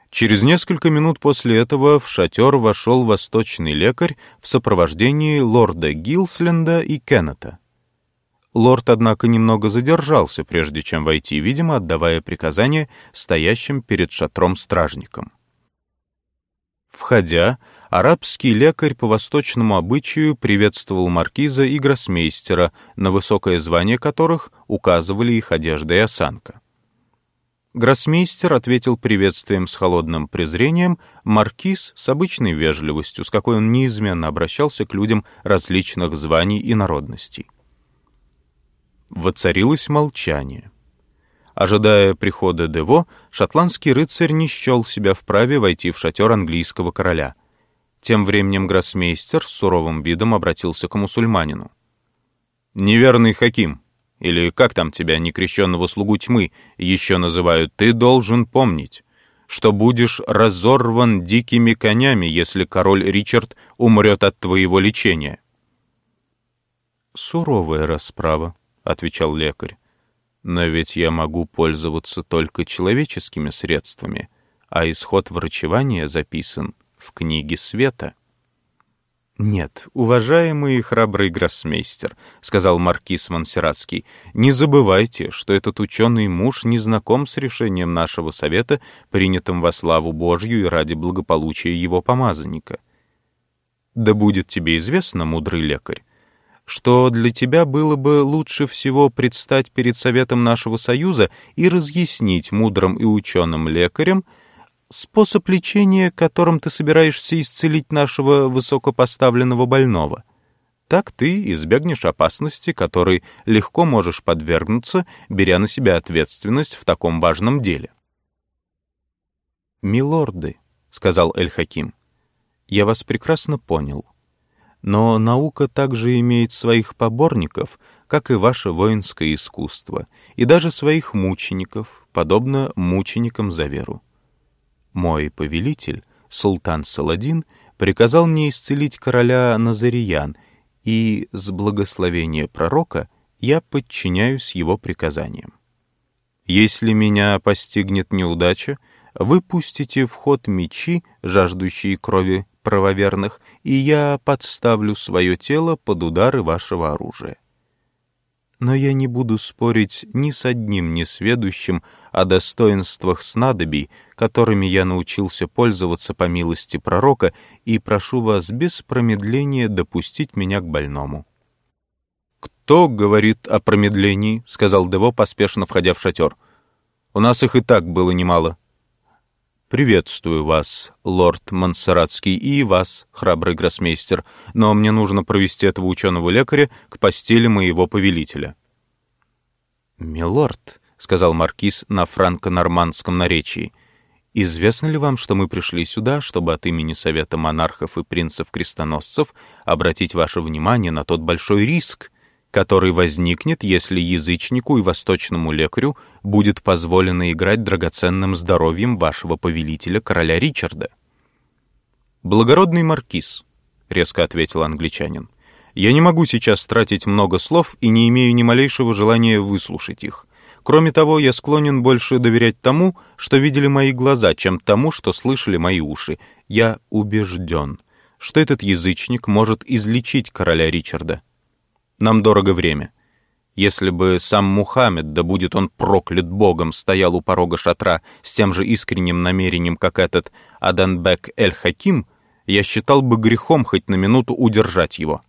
Через несколько минут после этого в шатер вошел восточный лекарь в сопровождении лорда Гилсленда и Кеннета. Лорд, однако, немного задержался, прежде чем войти, видимо, отдавая приказание стоящим перед шатром стражникам. Входя, арабский лекарь по восточному обычаю приветствовал маркиза и гроссмейстера, на высокое звание которых указывали их одежда и осанка. Гроссмейстер ответил приветствием с холодным презрением, маркиз — с обычной вежливостью, с какой он неизменно обращался к людям различных званий и народностей. Воцарилось молчание. Ожидая прихода Дево, шотландский рыцарь не счел себя вправе войти в шатер английского короля. Тем временем гроссмейстер с суровым видом обратился к мусульманину. «Неверный хаким, или как там тебя, некрещенного слугу тьмы, еще называют, ты должен помнить, что будешь разорван дикими конями, если король Ричард умрет от твоего лечения». «Суровая расправа», — отвечал лекарь. «Но ведь я могу пользоваться только человеческими средствами, а исход врачевания записан в книге света». «Нет, уважаемый и храбрый гроссмейстер», — сказал маркиз Монсерратский, «не забывайте, что этот ученый муж не знаком с решением нашего совета, принятым во славу Божью и ради благополучия его помазанника. Да будет тебе известно, мудрый лекарь, что для тебя было бы лучше всего предстать перед советом нашего союза и разъяснить мудрым и ученым лекарям способ лечения, которым ты собираешься исцелить нашего высокопоставленного больного. Так ты избегнешь опасности, которой легко можешь подвергнуться, беря на себя ответственность в таком важном деле». «Милорды», — сказал Эль-Хаким, — «я вас прекрасно понял. Но наука также имеет своих поборников, как и ваше воинское искусство, и даже своих мучеников, подобно мученикам за веру. Мой повелитель, султан Саладин, приказал мне исцелить короля Назариян, и с благословения пророка я подчиняюсь его приказаниям. Если меня постигнет неудача, вы пустите в ход мечи, жаждущие крови правоверных, и я подставлю свое тело под удары вашего оружия. Но я не буду спорить ни с одним несведущим о достоинствах снадобий, которыми я научился пользоваться по милости пророка, и прошу вас без промедления допустить меня к больному». «Кто говорит о промедлении?» — сказал Дево, поспешно входя в шатер. «У нас их и так было немало». «Приветствую вас, лорд Монсерратский, и вас, храбрый гроссмейстер, но мне нужно провести этого ученого-лекаря к постели моего повелителя». «Милорд», — сказал маркиз на франко-нормандском наречии, «известно ли вам, что мы пришли сюда, чтобы от имени Совета монархов и принцев-крестоносцев обратить ваше внимание на тот большой риск, который возникнет, если язычнику и восточному лекарю будет позволено играть драгоценным здоровьем вашего повелителя, короля Ричарда?» «Благородный маркиз», — резко ответил англичанин, «я не могу сейчас тратить много слов и не имею ни малейшего желания выслушать их. Кроме того, я склонен больше доверять тому, что видели мои глаза, чем тому, что слышали мои уши. Я убежден, что этот язычник может излечить короля Ричарда. Нам дорого время. Если бы сам Мухаммед, да будет он проклят Богом, стоял у порога шатра с тем же искренним намерением, как этот Аданбек Эль-Хаким, я считал бы грехом хоть на минуту удержать его».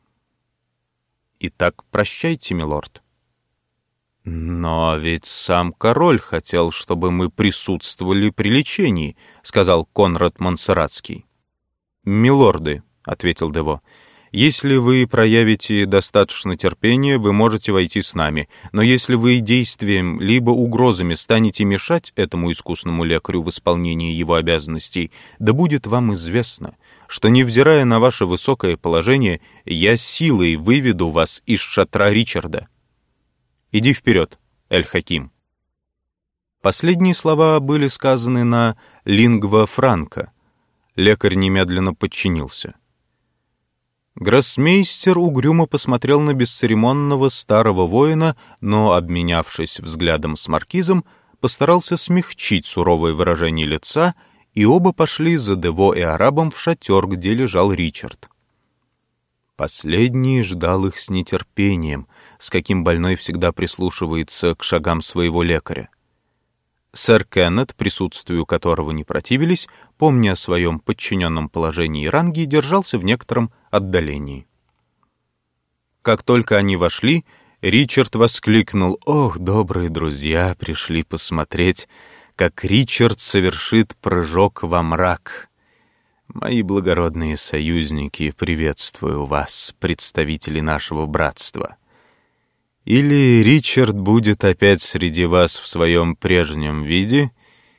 «Итак, прощайте, милорд». «Но ведь сам король хотел, чтобы мы присутствовали при лечении», — сказал Конрад Монсерратский. «Милорды», — ответил Дево, — «если вы проявите достаточно терпения, вы можете войти с нами, но если вы действием либо угрозами станете мешать этому искусному лекарю в исполнении его обязанностей, да будет вам известно, что, невзирая на ваше высокое положение, я силой выведу вас из шатра Ричарда. Иди вперед, Эль-Хаким». Последние слова были сказаны на лингва франка. Лекарь немедленно подчинился. Гроссмейстер угрюмо посмотрел на бесцеремонного старого воина, но, обменявшись взглядом с маркизом, постарался смягчить суровое выражение лица и оба пошли за Дево и арабом в шатер, где лежал Ричард. Последний ждал их с нетерпением, с каким больной всегда прислушивается к шагам своего лекаря. Сэр Кеннет, присутствию которого не противились, помня о своем подчиненном положении и ранге, держался в некотором отдалении. Как только они вошли, Ричард воскликнул: «Ох, добрые друзья, пришли посмотреть, как Ричард совершит прыжок во мрак. Мои благородные союзники, приветствую вас, представители нашего братства. Или Ричард будет опять среди вас в своем прежнем виде,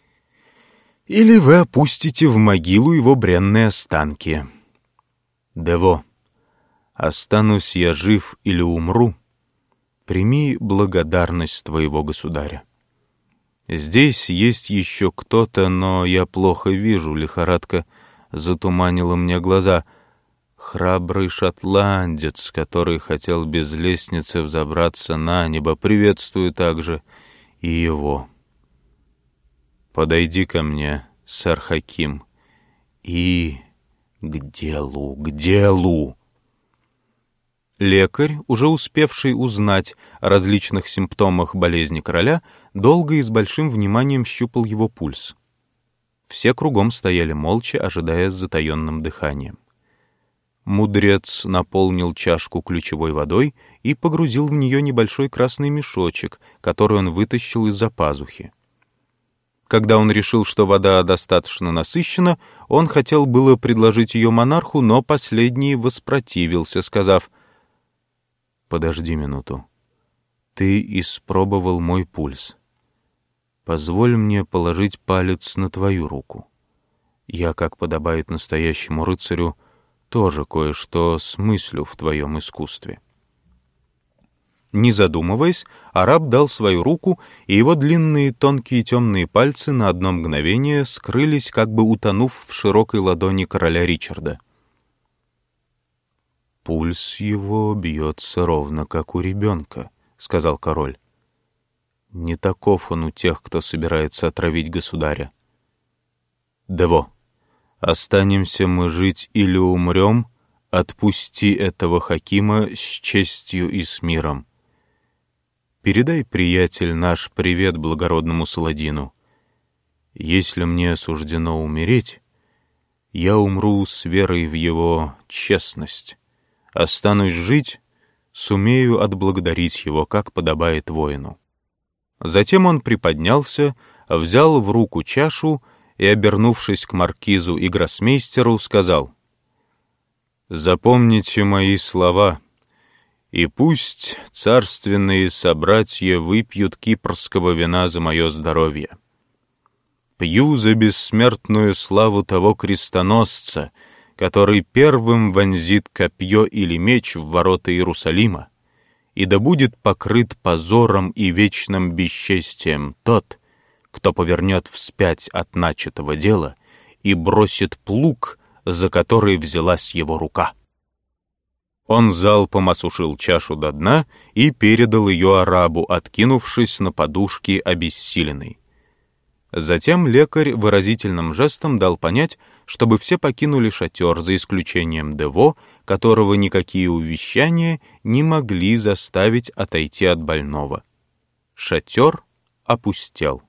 или вы опустите в могилу его бренные останки. Дево, останусь я жив или умру, прими благодарность твоего государя. Здесь есть еще кто-то, но я плохо вижу, лихорадка затуманила мне глаза. Храбрый шотландец, который хотел без лестницы взобраться на небо, приветствую также и его. Подойди ко мне, сэр Хаким, и к делу, к делу!» Лекарь, уже успевший узнать о различных симптомах болезни короля, долго и с большим вниманием щупал его пульс. Все кругом стояли молча, ожидая с затаенным дыханием. Мудрец наполнил чашку ключевой водой и погрузил в нее небольшой красный мешочек, который он вытащил из-за пазухи. Когда он решил, что вода достаточно насыщена, он хотел было предложить ее монарху, но последний воспротивился, сказав: «Подожди минуту. Ты испробовал мой пульс. Позволь мне положить палец на твою руку. Я, как подобает настоящему рыцарю, тоже кое-что смыслю в твоем искусстве». Не задумываясь, араб дал свою руку, и его длинные тонкие темные пальцы на одно мгновение скрылись, как бы утонув в широкой ладони короля Ричарда. «Пульс его бьется ровно, как у ребенка», — сказал король. «Не таков он у тех, кто собирается отравить государя. Дево, останемся мы жить или умрем, отпусти этого Хакима с честью и с миром. Передай, приятель наш, привет благородному Саладину. Если мне суждено умереть, я умру с верой в его честность. Останусь жить, сумею отблагодарить его, как подобает воину». Затем он приподнялся, взял в руку чашу и, обернувшись к маркизу и гроссмейстеру, сказал: «Запомните мои слова, и пусть царственные собратья выпьют кипрского вина за мое здоровье. Пью за бессмертную славу того крестоносца, который первым вонзит копье или меч в ворота Иерусалима, и да будет покрыт позором и вечным бесчестием тот, кто повернет вспять от начатого дела и бросит плуг, за который взялась его рука». Он залпом осушил чашу до дна и передал ее арабу, откинувшись на подушки обессиленный. Затем лекарь выразительным жестом дал понять, чтобы все покинули шатер, за исключением Дево, которого никакие увещания не могли заставить отойти от больного. Шатер опустел.